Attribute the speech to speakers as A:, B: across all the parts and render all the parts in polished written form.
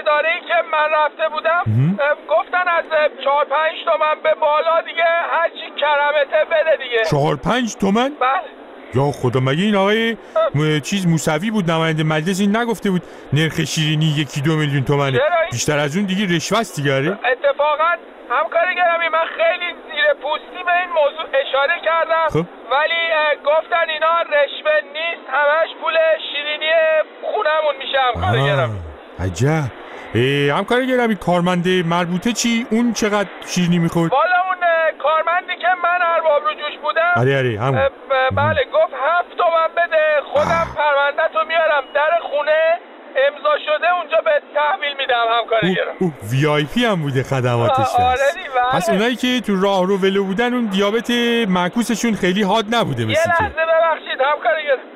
A: اداره‌ای که من رفته بودم گفتن از 4-5 تومن به بالا دیگه هرچی کرمته بده دیگه.
B: 4-5 تومن؟
A: بله.
B: یا خدا، مگه این آقای چیز موسوی بود نماینده مجلس این نگفته بود نرخ شیرینی 1-2 میلیون تومنه؟ بیشتر از اون دیگه رشوه‌ست دیگه.
A: اتفاقا همکار گرامی من خیلی زیر پوستی به این موضوع اشاره کردم ولی گفتن اینا رشوه نیست، همش پول شیرینی خونمون میشه. همکار گرامی
B: عجب. همکار گرامی کارمند مربوطه چی؟ اون چقدر شیرینی میخورد؟
A: والا اون کارمندی که من ارباب رجوش بودم
B: همون
A: بله گفت 7 تومن بده خودم پرونده تو میارم در خونه امضا شده اونجا به تحویل میدم. همکار گرامی
B: وی آی پی هم بوده خدماتش. پس اونایی که تو راه رو ولو بودن اون دیابت معکوسشون خیلی حاد نبوده مثل که.
A: یه لحظه ببخشید همکار گرامی.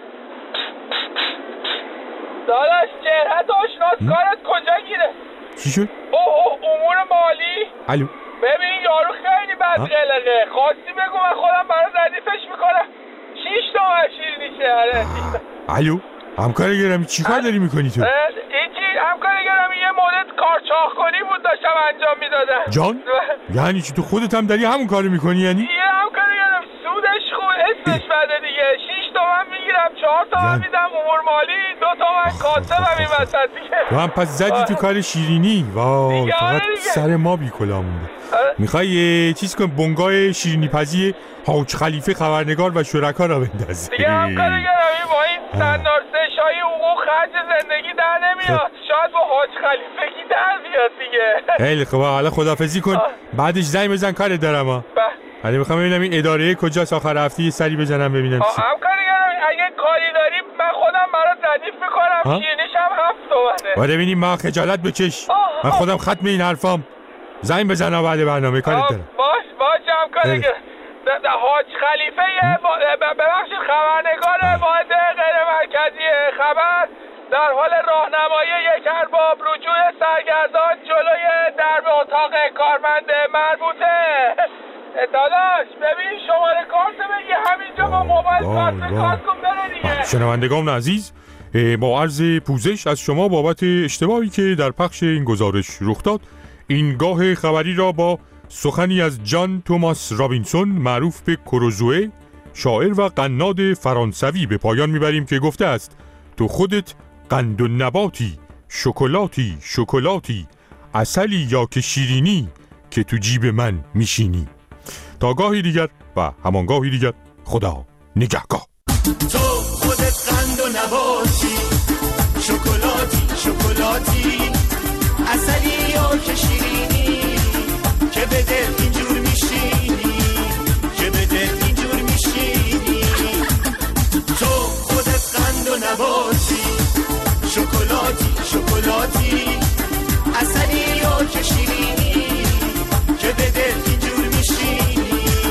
A: داداش چهرت آشناس کارت کجا گیره؟
B: چی شد؟
A: امور مالی.
B: الو
A: ببین یارو خیلی بد قلقه، خواستی بگو من خودم برای ردیفش میکنم. 6 تومن شیرینی شهره.
B: الو همکار گرامی چی کار داری میکنی تو؟
A: ایچی همکار گرامی یه مورد کارچاخ کنی بود داشتم انجام میدادم.
B: جان؟ یعنی چی تو خودت هم داری همون کارو میکنی یعنی؟
A: یه همکار گرامی سودش خوب اسمش بده دیگه. 6 تومن میگیرم 4 تومن میدم امور مالی 2 تومن کاسبم این وسط دیگه.
B: تو هم پس زدی تو کار شیرینی. وای فقط سر ما بیکلا مونده. میخوای چیز کن بنگاه شیرینی پزی حاج خلیفه خبرنگار و شرکا را بندازی
A: دیگه همکار گرامی با این سندارسشایی حقوق خرج زندگی در نمیاد. شاید با حاج خلیفه کی در بیاد دیگه.
B: خیلی خوبه حالا خداحافظی کن بعدش زنگ بزن کارت دارم ها. حالا میخوام ببینم این اداره کجاست آخر هفته یه سری بزنم ببینم چی.
A: همکار گرامی اگه کاری داری من خودم برات ردیف میکنم. شیرینیش هم 7 تومنه.
B: بعد ببینیم ما خجالت بچش. من خودم ختم این حرفام. زنگ بزنم بعد برنامه کارت دارم.
A: باش همکار گرامی. حاج خلیفه ببخشید خبرنگار واحد غیر مرکزی خبر در حال راهنمایی یک ارباب رجوع سرگردان جلوی درب اتاق کارمند مربوطه. داداش ببین شماره کارت بگی همینجا با موبایل کارت کن بره دیگه.
B: شنوندگان عزیز با عرض پوزش از شما بابت اشتباهی که در پخش این گزارش رخ داد این گاه خبری را با سخنی از جان توماس رابینسون معروف به کروزوئه شاعر و قناد فرانسوی به پایان میبریم که گفته است تو خودت قند و نباتی شکلاتی عسلی یا که شیرینی که تو جیب من میشینی. تا گاهی دیگر و همان گاهی دیگر خدا نگهگاه.
C: تو خودت قند و نباتی شکلاتی عسلی یا که شیرینی که به دل اینجور میشینی تو خودت قند و نباتی شکلاتی عسلی یا که شیرینی که به دل اینجور میشینی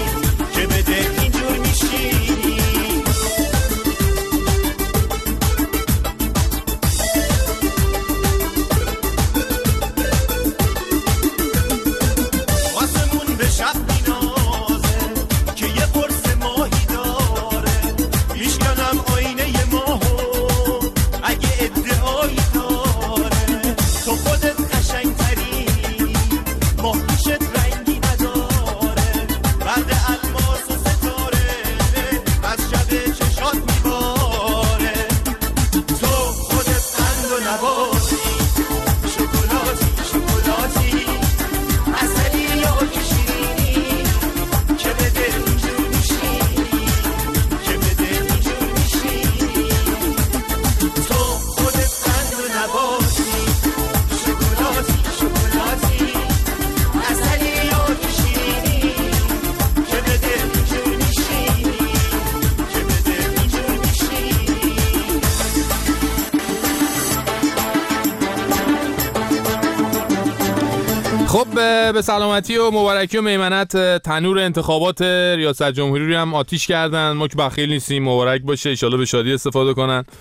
D: خب به سلامتی و مبارکی و میمنت تنور انتخابات ریاست جمهوری رو هم آتیش کردن. ما که بخیل نیستیم، مبارک باشه، ان شاءالله به شادی استفاده کنن.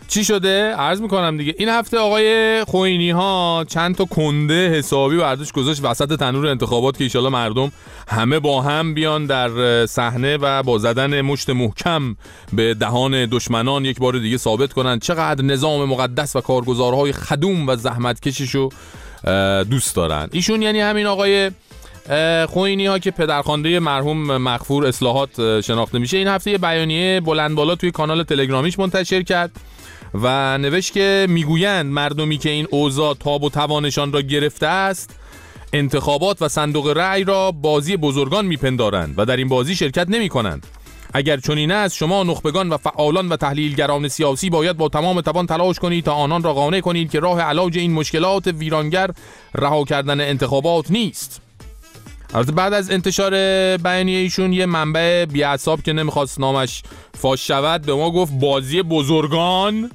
D: چی شده؟ عرض میکنم دیگه. این هفته آقای خوئینی ها چند تا کنده حسابی برداشت گذاشت وسط تنور انتخابات که ایشالا مردم همه با هم بیان در صحنه و با زدن مشت محکم به دهان دشمنان یک بار دیگه ثابت کنن چقدر نظام مقدس و کارگزارهای خدوم و زحمتکششو دوست دارن. ایشون یعنی همین آقای خوئینی ها که پدرخوانده مرحوم مغفور اصلاحات شناخته میشه، این هفته یه بیانیه بلند بالا توی کانال تلگرامیش منتشر کرد و نوشت که میگویند مردمی که این اوضاع تاب و توانشان را گرفته است انتخابات و صندوق رأی را بازی بزرگان میپندارند و در این بازی شرکت نمی کنند. اگر چنین است شما نخبگان و فعالان و تحلیلگران سیاسی باید با تمام توان تلاش کنید تا آنان را قانع کنید که راه علاج این مشکلات ویرانگر رها کردن انتخابات نیست. البته بعد از انتشار بیانیه ایشون یه منبع بی‌عصاب که نمیخواست نامش فاش شود به ما گفت بازی بزرگان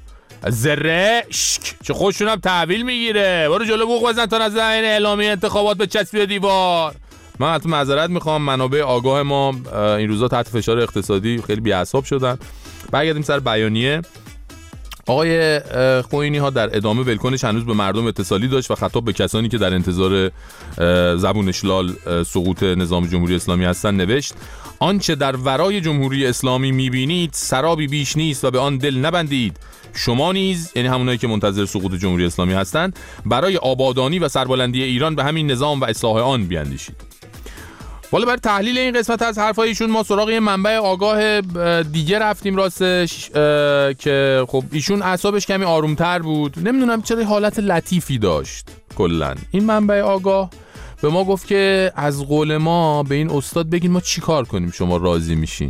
D: زرشک، چه خودشون هم تحویل میگیره. برو جلو بوق بزن تا نزد این اعلامیه انتخابات به چسبی دیوار. من حتی معذرت میخوام، منابع آگاه ما این روزا تحت فشار اقتصادی خیلی بی‌عصاب شدن. برگردیم سر بیانیه. آقای خوئینی ها در ادامه ولکنش هنوز به مردم اتصالی داشت و خطاب به کسانی که در انتظار زبون اشلال سقوط نظام جمهوری اسلامی هستند نوشت: آنچه در ورای جمهوری اسلامی میبینید سرابی بیش نیست و به آن دل نبندید. شما نیز، یعنی همونایی که منتظر سقوط جمهوری اسلامی هستند، برای آبادانی و سربلندی ایران به همین نظام و اصلاح آن بیاندیشید. حالا برای تحلیل این قسمت از حرفای ایشون ما سراغ یه منبع آگاه دیگه رفتیم راستش، که خب ایشون اعصابش کمی آرومتر بود، نمیدونم چرا حالت لطیفی داشت. کلا این منبع آگاه به ما گفت که از قول ما به این استاد بگین ما چی کار کنیم شما راضی میشین.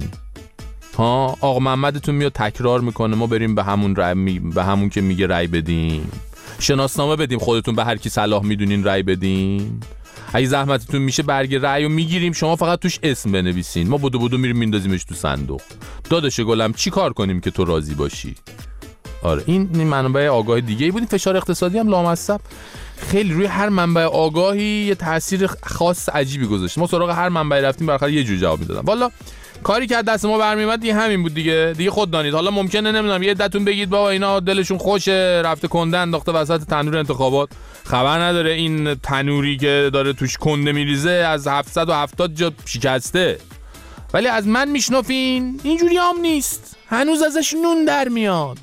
D: ها آقا محمدتون میاد تکرار میکنه ما بریم به همون که میگه رأی بدیم، شناسنامه بدیم خودتون به هر کی صلاح میدونین رأی بدین. اگه زحمتتون میشه برگ رأیو میگیریم شما فقط توش اسم بنویسین، ما بدو میریم میندازیمش تو صندوق. داداش گلم چی کار کنیم که تو راضی باشی؟ آره این منبع آگاه دیگه ای بود. فشار اقتصادی هم لامصب خیلی روی هر منبع آگاهی یه تاثیر خاص عجیبی گذاشت. ما سراغ هر منبع رفتیم بالاخره یه جور جواب میدادن. والا کاری که دست ما برمیاد دیگه همین بود دیگه خود دانید. حالا ممکنه نمیدونم یه عده‌تون بگید بابا اینا دلشون خوشه رفته کنده انداخته وسط تنور انتخابات، خبر نداره این تنوری که داره توش کنده میریزه از 770 جا شکسته. ولی از من میشنفین اینجوری هم نیست، هنوز ازش نون در میاد.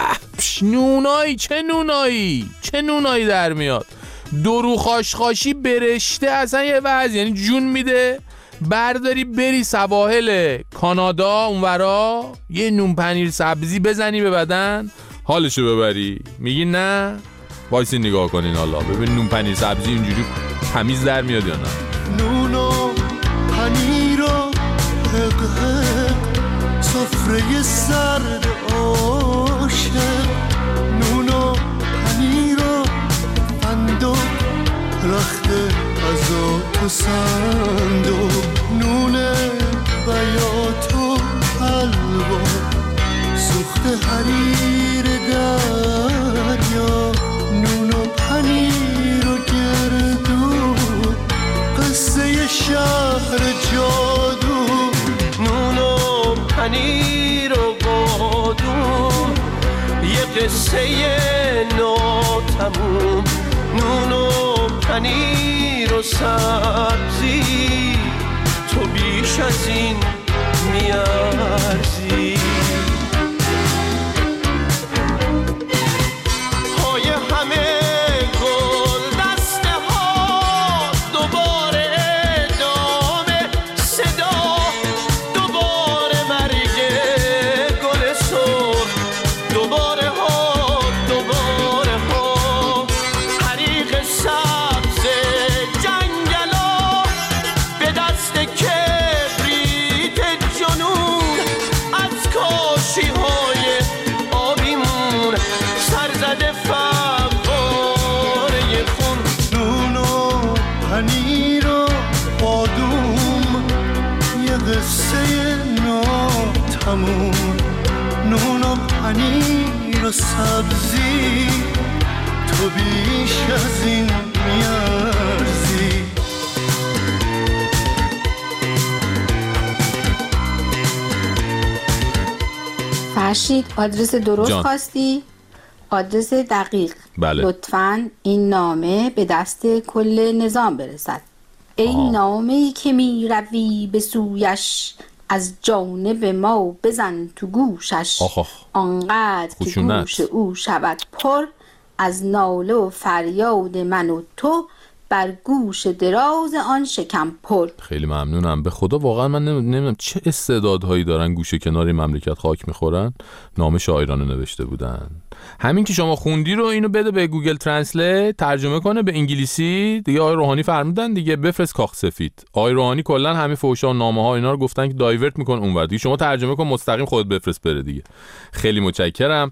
D: نونایی چه نونایی در میاد. درو خاشخاشی برشته اصلا یه وضع، یعنی جون میده برداری بری سواحل کانادا اونورا یه نون پنیر سبزی بزنی به بدن حالشو ببری. میگی نه؟ وایسی نگاه کنین حالا ببین نون پنیر سبزی اینجوری تمیز در میاد یا نه.
C: نون و پنیر و حق سفره سرد عاشق، نون و پنیر و فندق رخت غذا تو صندوق، نون بیات و حلوا سوخت حریر دریا، نون و پنیر و گردو قصه شهر جادو، نون و پنیر و بادوم یه قصه ناتموم، نون و پنیر و سبزی تو بیش از این میارزی. های همه گل دسته ها دوباره ادامه صدا، دوباره مرگ گل سرخ، دوباره ها حریق سبز جنگلا به دست کبریت جنون، از کاشی های آبیمون سرزده فواره خون، نون و پنیر و بادوم یه قصه ناتموم، نون و پنیر و سبزی تو بیش از این میارزی.
E: فرشید آدرس درست
D: جان.
E: خواستی؟ آدرس دقیق.
D: بله.
E: لطفاً این نامه به دست کل نظام برسد. ای نامه‌ای که می روی به سویش، از جانب ما بزن تو گوشش. آنقدر که
D: خشونت.
E: گوش او شود پر، از ناله و فریاد من و تو، بر گوش دراز آن شکم پر.
D: خیلی ممنونم. به خدا واقعا من نمیدونم چه استعدادهایی دارن گوشه کنار مملکت خاک میخورن. نامه شاعرانه نوشته بودن. همین که شما خوندی رو اینو بده به گوگل ترنسلیت ترجمه کنه به انگلیسی دیگه. آقای روحانی فرمودن دیگه بفرست کاخ سفید. آقای روحانی کلا همه فحشا و نامه ها اینا رو گفتن که دایورت میکن اونور دیگه. شما ترجمه کن مستقیم خودت بفرست بره دیگه. خیلی متشکرم.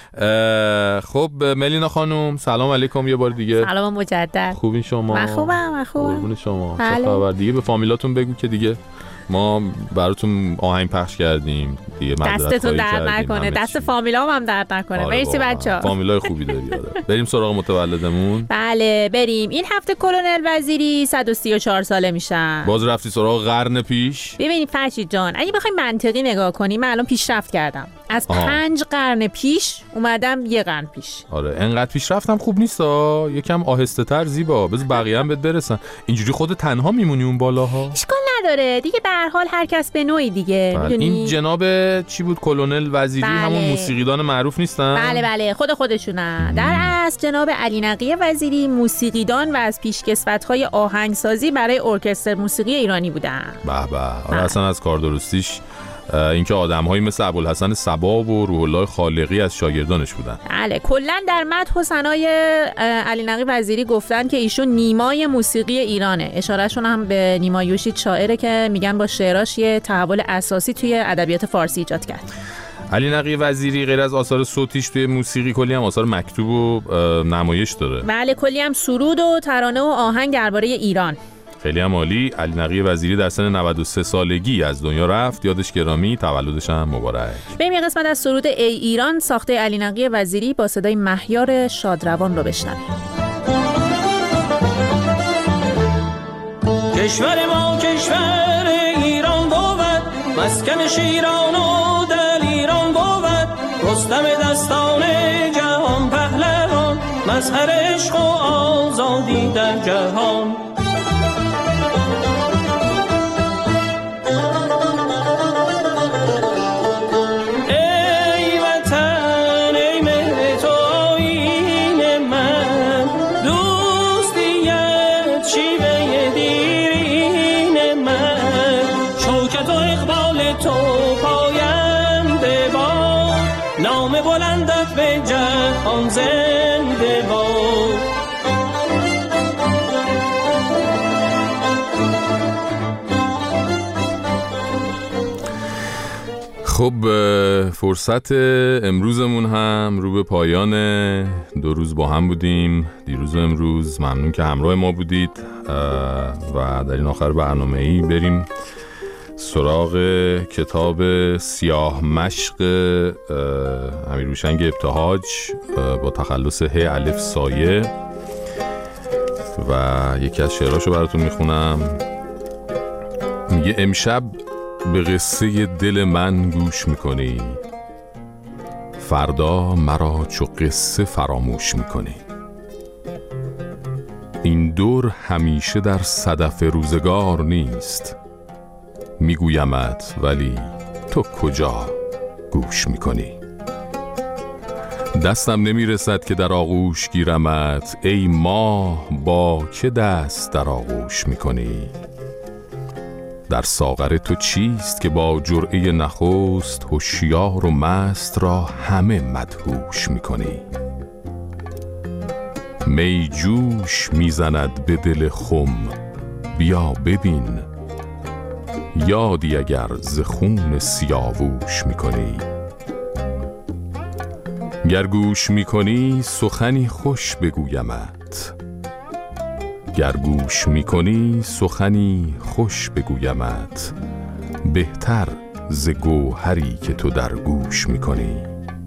D: خب ملینا خانم سلام علیکم یه بار دیگه.
F: سلام مجدد.
D: خوبین شما؟
F: من خوبم.
D: قربون شما.
F: بله.
D: چه خبر دیگه؟ به فامیلاتون بگو که دیگه ما براتون آهنگ پخش کردیم دیگه.
F: دستتون درد نکنه. دست فامیلام هم درد نکنه. مرسی بچه‌ها.
D: فامیلای خوبی داری. بریم سراغ متولدمون.
F: بله بریم. این هفته کلونل وزیری 134 ساله میشن.
D: باز رفتی سراغ قرن پیش؟
F: ببینید فرشید جان اگه بخوایم منطقی نگاه کنیم من الان پیشرفت کردم. از 5 قرن پیش اومدم یه قرن پیش.
D: آره انقدر پیشرفتم خوب نیستا. یکم آهسته تر زیبا. بذار بقیه هم بهت برسن. اینجوری خود تنها میمونی اون بالاها.
F: اشکال نداره دیگه. به هر حال هر کس به نوعی دیگه. میدونی
D: این جناب چی بود کلونل وزیری؟
F: بله.
D: همون موسیقیدان معروف نیستن؟
F: بله خودشونن. در اصل جناب علی نقی وزیری موسیقیدان و از پیشکسوت‌های آهنگسازی برای ارکستر موسیقی ایرانی بودن.
D: به آره اصلا از کار درستیش اینکه آدم‌هایی مثل ابوالحسن صبا و روح الله خالقی از شاگردانش بودن.
F: بله کلا در مدح و ثنای علی نقی وزیری گفتن که ایشون نیمای موسیقی ایرانه. اشارهشون هم به نیما یوشید شاعره که میگن با شعراش یه تحول اساسی توی ادبیات فارسی ایجاد کرد.
D: علی نقی وزیری غیر از آثار صوتیش توی موسیقی کلی هم آثار مکتوب و نمایش داره.
F: بله کلی هم سرود و ترانه و آهنگ درباره ایران.
D: خیلی هم عالی. علی نقی وزیری در سن 93 سالگی از دنیا رفت. یادش گرامی. تولدش هم مبارک.
F: بریم یه قسمت از سرود ای ایران ساخته علی نقی وزیری با صدای مهیار شادروان رو بشنویم.
C: کشور ما کشور ایران بود، مسکن شیران و دلیران بود، رستم دستان جهان پهلوان، مظهر عشق و آزادی در جهان.
D: خب فرصت امروزمون هم رو به پایان. 2 روز با هم بودیم دیروز و امروز. ممنون که همراه ما بودید و در این آخر برنامه‌ای بریم سراغ کتاب سیاه مشق امیرهوشنگ ابتهاج با تخلص ه الف سایه و یکی از شعراشو براتون میخونم. میگه امشب به قصه دل من گوش میکنی، فردا مرا چو قصه فراموش میکنی. این دور همیشه در صدف روزگار نیست، میگویمت ولی تو کجا گوش میکنی. دستم نمیرسد که در آغوش گیرمت، ای ماه با که دست در آغوش میکنی. در ساغر تو چیست که با جرعه نخست، هوشیار و مست را همه مدهوش میکنی. می جوش میزند به دل خم، بیا ببین، یادی اگر ز خون سیاووش میکنی. گر گوش میکنی سخنی خوش بگویمت، گر گوش میکنی سخنی خوش بگویمت، بهتر ز گوهری که تو در گوش میکنی.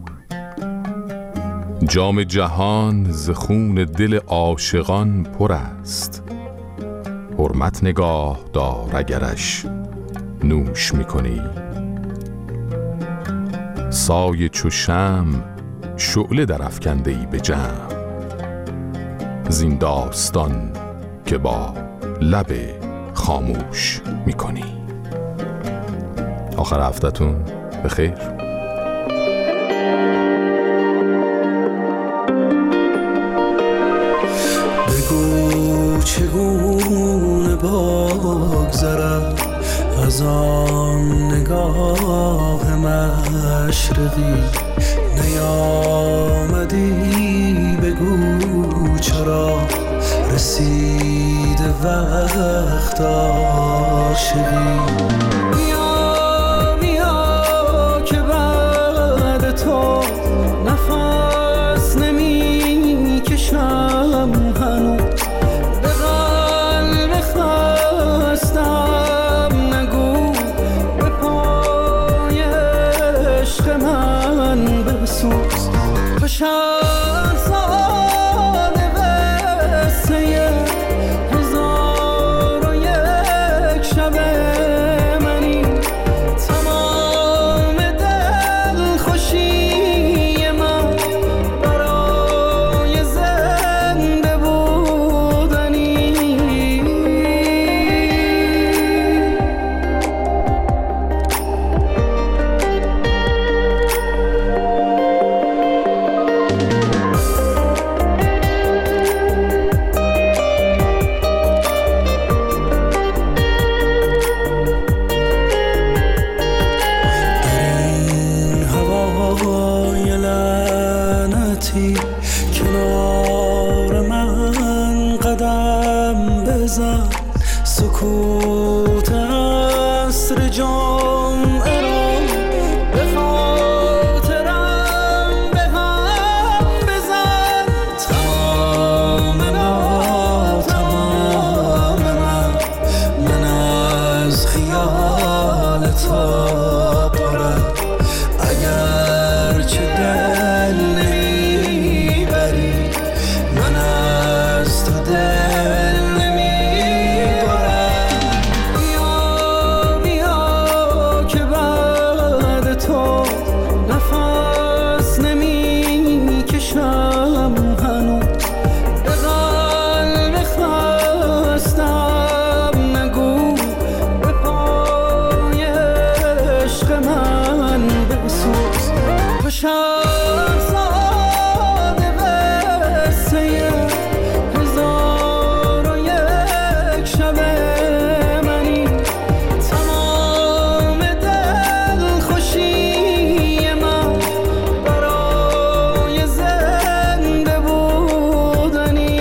D: جام جهان ز خون دل عاشقان پر است، حرمت نگاه دار اگرش نوش میکنی. سایه چو شمع شعله در افکنده ای به جمع. زین داستان که با لب خاموش میکنی. آخر هفته‌تون بخیر.
C: بگو چگونه بگذرم از آن نگاه مشرقی، نیامدی بگو چرا رسیده وقت عاشقی. بیا بیا که بعد تو نفس نمی کشم هنوز، به قلب خستم نگو به پای عشق من بسوز. به شهرزاد قصه هزار و یک شب منی، تمام دل خوشی من برای زنده بودنی. کنار من قدم بزن، سکوت عصر جمعه را به خاطرم به هم بزن. تمام من از خیال تو پرم، اگر چه دل نمیبری من از تو دل نمیبرم. بیا بیا که بعد تو نفس نمی کشم هنوز، به قلب خستم نگو به پای عشق من بسوز. به شهرزاد قصه هزار و یک شب منی، تمام دل خوشی من برای زنده بودنی.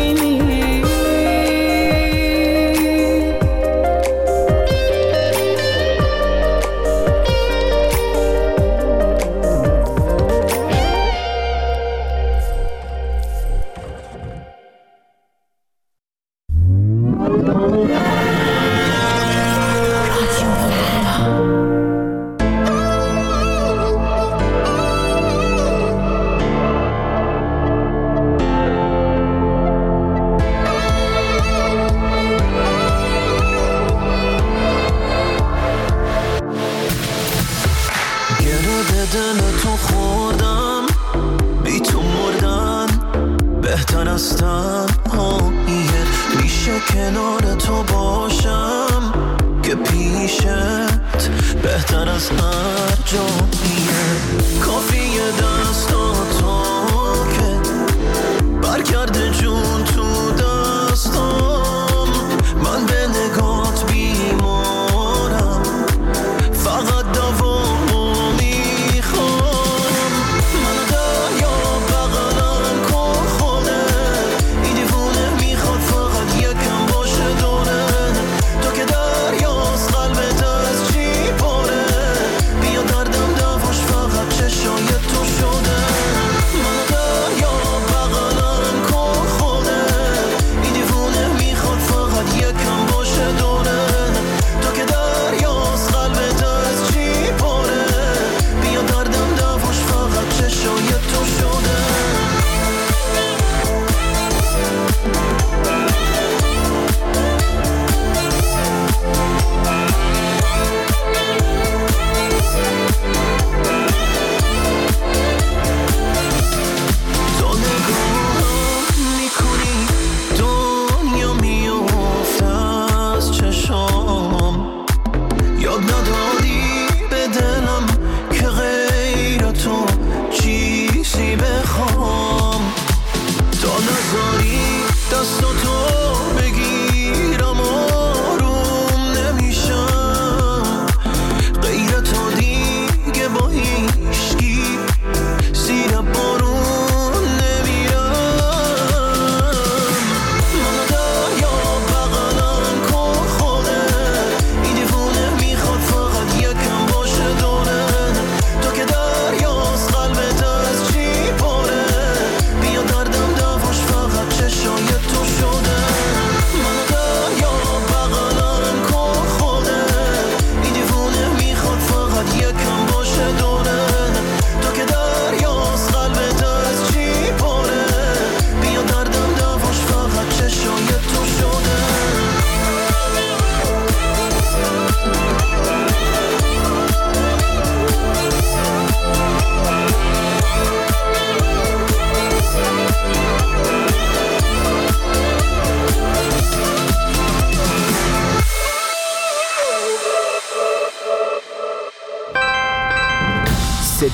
C: گره بدن تو خوردم، بی تو مردن بهتر از تنهاییه. میشه کنار تو باشم که پیشت بهتر از هر جاییه. کافیه دستاتو که برگرده جون تو دستم، من به نگات بیمارم، فقط دوامو میخوام. من دریا بغلم کن خونه، این دیوونه میخواد فقط یکم باشه دونه. تو که دریاست قلبت از چی پاره، بیا دردم دواش فقط چشای تو شده. من دریا بغلم کن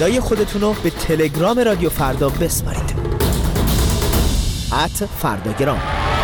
G: صدای خودتون رو به تلگرام رادیو فردا بسپارید. @فرداگرام.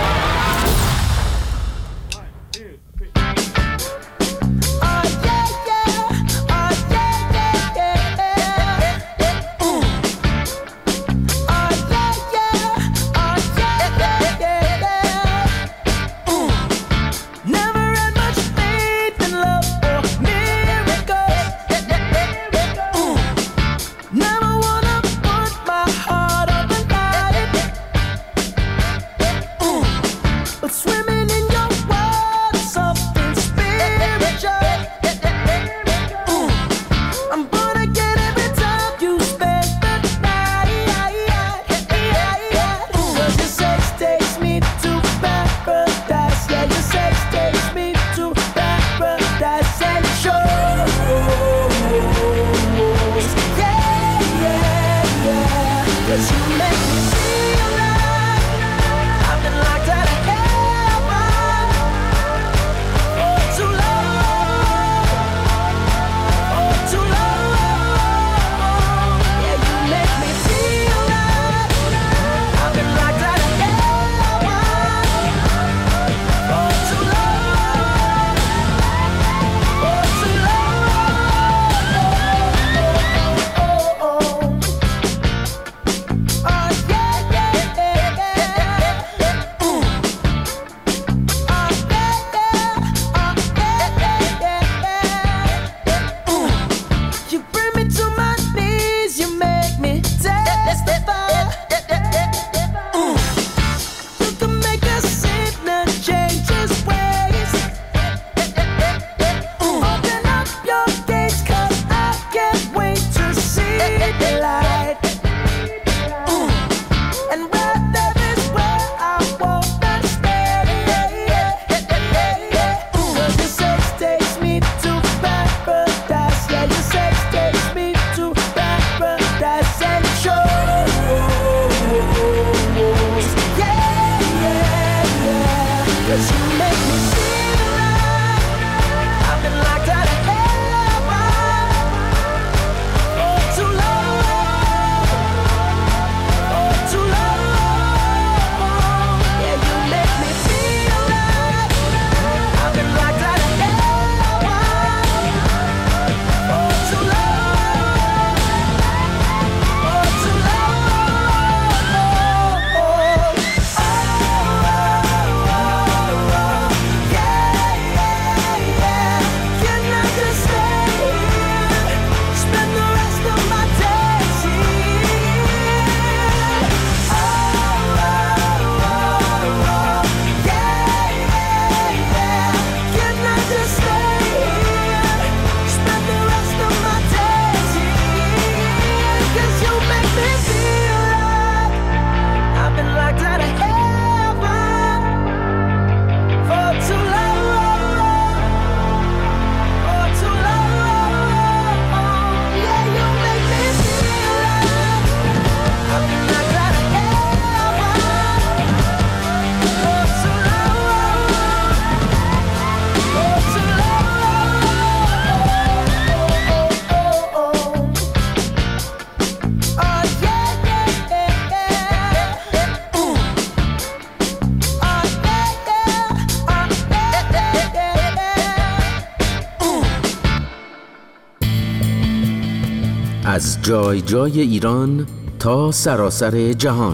H: از جای جای ایران تا سراسر جهان،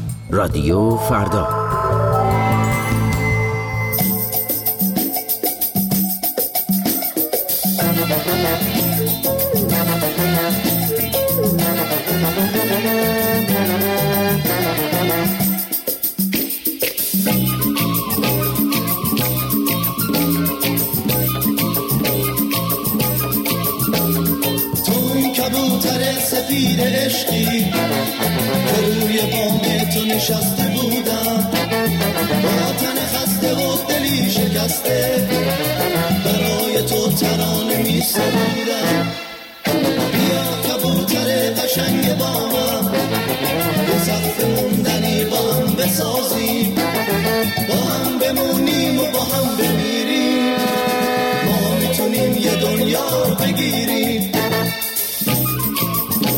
H: رادیو فردا.
C: سفید عشقی که روی بام تو نشسته بودم، با تن خسته و دلی شکسته برای تو ترانه می سرودم. بیا کبوتر قشنگ با من به سقف موندنی با هم بسازیم، با هم بمونیم و با هم بمیریم، ما میتونیم یه دنیا بگیریم.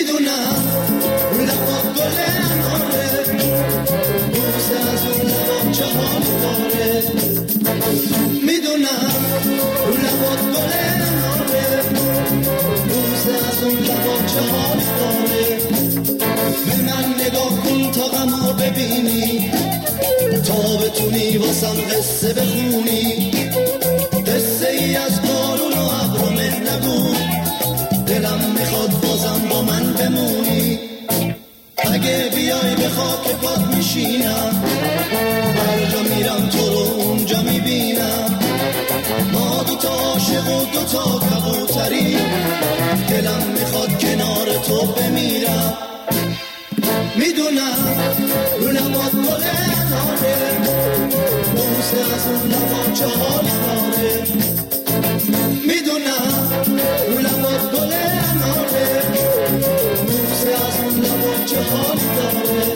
C: میدونم لبات گل اناره بوسه از اون لبات چه حال داره میدونم لبات گل اناره بوسه از اون لبات چه حال داره به من نگاه کن تا غمو ببینی تا بتونی واسم قصه بخونی قصه ای از بارون و ابر و مهنگو دلم میخواد بازم با من بمونی اگه بیای به خاک پات میشینم هر جا میرم تو رو اونجا میبینم ما دوتا عاشق و دوتا کبوتری دلم میخواد کنار تو بمیرم میدونم رو لبات گل اناره بوسه از اون لبات چه حال داره میدونم رو لبات گل اناره بوسه از اون لبات چه حال داره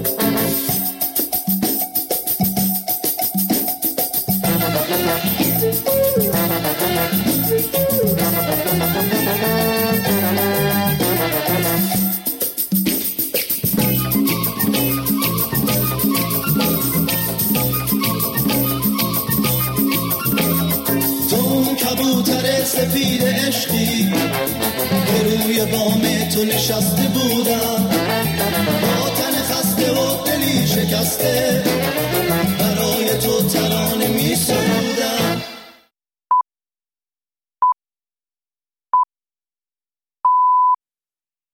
C: کبوتر سفید عشقی که روی بام تو نشسته بودم با تن خسته و دلی شکسته برای تو ترانه می‌سرم